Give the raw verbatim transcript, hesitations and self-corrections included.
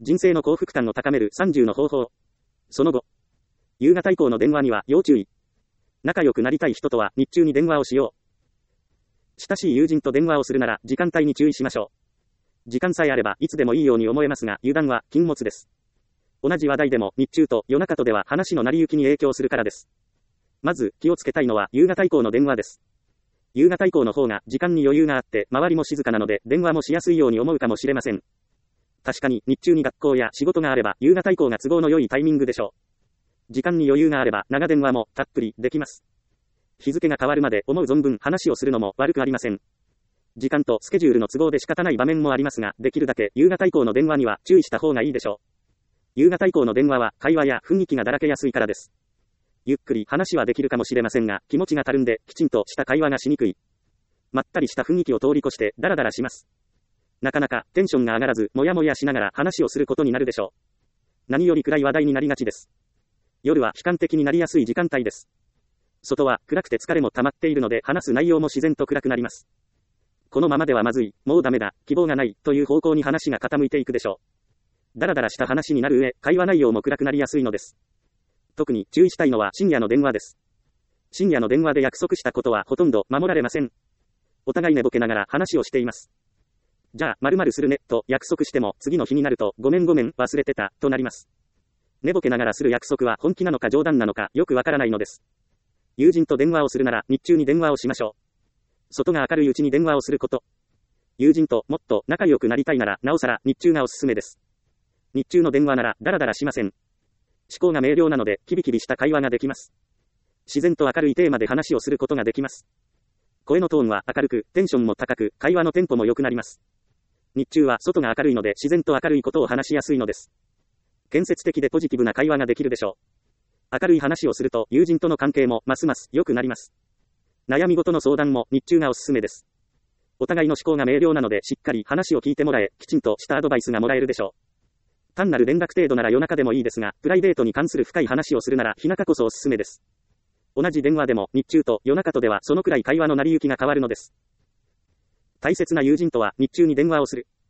人生の幸福感を高めるさんじゅうの方法。その後。夕方以降の電話には要注意。仲良くなりたい人とは日中に電話をしよう。親しい友人と電話をするなら時間帯に注意しましょう。時間さえあればいつでもいいように思えますが、油断は禁物です。同じ話題でも日中と夜中とでは話の成り行きに影響するからです。まず気をつけたいのは夕方以降の電話です。夕方以降の方が時間に余裕があって周りも静かなので電話もしやすいように思うかもしれません。確かに日中に学校や仕事があれば夕方以降が都合の良いタイミングでしょう。時間に余裕があれば長電話もたっぷりできます。日付が変わるまで思う存分話をするのも悪くありません。時間とスケジュールの都合で仕方ない場面もありますが、できるだけ夕方以降の電話には注意した方がいいでしょう。夕方以降の電話は会話や雰囲気がだらけやすいからです。ゆっくり話はできるかもしれませんが、気持ちがたるんできちんとした会話がしにくい。まったりした雰囲気を通り越してダラダラします。なかなかテンションが上がらず、もやもやしながら話をすることになるでしょう。何より暗い話題になりがちです。夜は悲観的になりやすい時間帯です。外は暗くて疲れも溜まっているので話す内容も自然と暗くなります。このままではまずい、もうダメだ、希望がないという方向に話が傾いていくでしょう。ダラダラした話になる上、会話内容も暗くなりやすいのです。特に注意したいのは深夜の電話です。深夜の電話で約束したことはほとんど守られません。お互い寝ぼけながら話をしています。じゃあ、〇〇するね、と約束しても、次の日になると、ごめんごめん、忘れてた、となります。寝ぼけながらする約束は本気なのか冗談なのか、よくわからないのです。友人と電話をするなら、日中に電話をしましょう。外が明るいうちに電話をすること。友人ともっと仲良くなりたいなら、なおさら日中がおすすめです。日中の電話なら、ダラダラしません。思考が明瞭なので、キビキビした会話ができます。自然と明るいテーマで話をすることができます。声のトーンは明るく、テンションも高く、会話のテンポも良くなります。日中は外が明るいので自然と明るいことを話しやすいのです。建設的でポジティブな会話ができるでしょう。明るい話をすると友人との関係もますます良くなります。悩み事の相談も日中がおすすめです。お互いの思考が明瞭なのでしっかり話を聞いてもらえ、きちんとしたアドバイスがもらえるでしょう。単なる連絡程度なら夜中でもいいですが、プライベートに関する深い話をするなら日中こそおすすめです。同じ電話でも日中と夜中とではそのくらい会話の成り行きが変わるのです。大切な友人とは日中に電話をする。